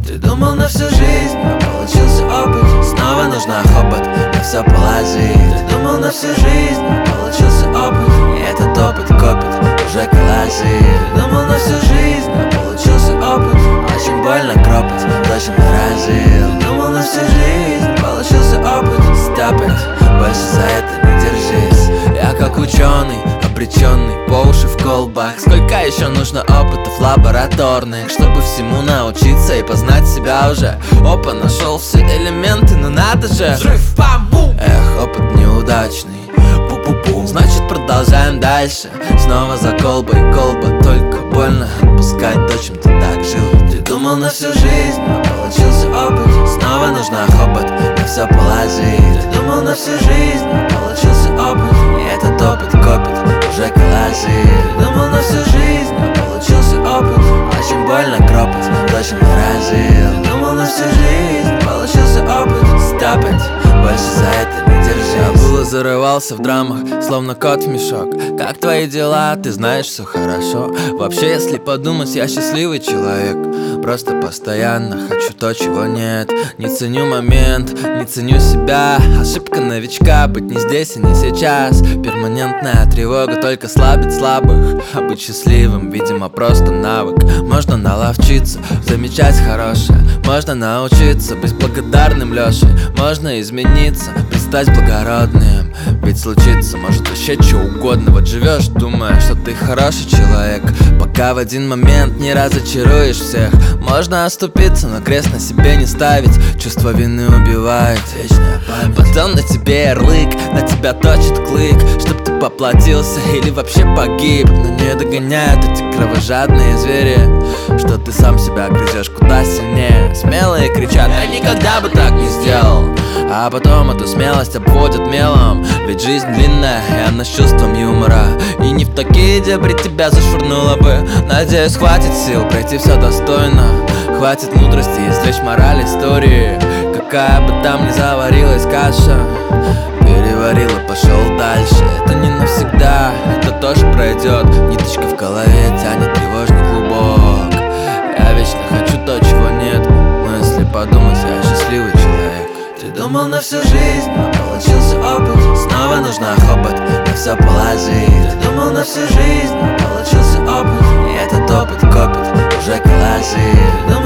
Ты думал на всю жизнь, но получился опыт. Снова нужна хобот, на все положить. Ты думал на всю жизнь, но получился опыт. И этот опыт копит, уже коллажи. Ты думал на всю жизнь, но получился опыт. Очень больно кропать, точно дрожил. Ты думал на всю жизнь, получился опыт. Stop it, больше за это не держись. Я как ученый, обреченный по уши в колбах. Сколько еще нужно опытов лабораторных, чтобы всему научиться и познать себя уже? Опа, нашел все элементы, но надо же. Взрыв, бам-бум. Эх, опыт неудачный. Пу-пу-пу. Значит, продолжаем дальше. Снова за колбой, колба, только больно отпускать то, чем ты так жил. Ты думал на всю жизнь, но получился опыт. Снова нужна хобот, на все положить. Ты думал на всю жизнь, но получился опыт. И этот опыт копит, уже коллажи. Ты думал на всю жизнь, но получился опыт. Очень больно кропать, точно дрожил. Ты думал на всю жизнь, получился опыт. Stop it, больше за это не держись. Я было зарывался в драмах, словно кот в мешок. Как твои дела? Ты знаешь, все хорошо. Вообще, если подумать, я счастливый человек. Просто постоянно хочу то, чего нет. Не ценю момент, не ценю себя. Ошибка новичка, быть не здесь и не сейчас. Перманентная тревога только слабит слабых. А быть счастливым, видимо, просто навык. Можно наловчиться, замечать хорошее. Можно научиться быть благодарным Лешей. Можно измениться, стать благородным. Ведь случится может вообще что угодно. Вот живешь, думая, что ты хороший человек, пока в один момент не разочаруешь всех. Можно оступиться, но крест на себе не ставить. Чувство вины убивает вечная память. Потом на тебе ярлык, на тебя точит клык, чтоб ты поплатился или вообще погиб. Но не догоняют эти кровожадные звери, что ты сам себя грызешь куда сильнее. Смелые кричат: я никогда бы так не сделал. А потом эту смелость обводят мелом. Ведь жизнь длинная, и она с чувством юмора. И не в такие дебри тебя зашвырнула бы. Надеюсь, хватит сил пройти все достойно. Хватит мудрости извлечь мораль истории. Какая бы там ни заварилась каша, переварил и пошел дальше. Это не навсегда, это тоже пройдет. Ниточка в голове тянет тревожный клубок. Я вечно хочу то, чего нет. Но если подумать, я счастливый человек. Ты думал на всю жизнь, но получился опыт. Снова нужна хобот, на все положить. Ты думал на всю жизнь, но получился опыт. И этот опыт копит, уже коллажи.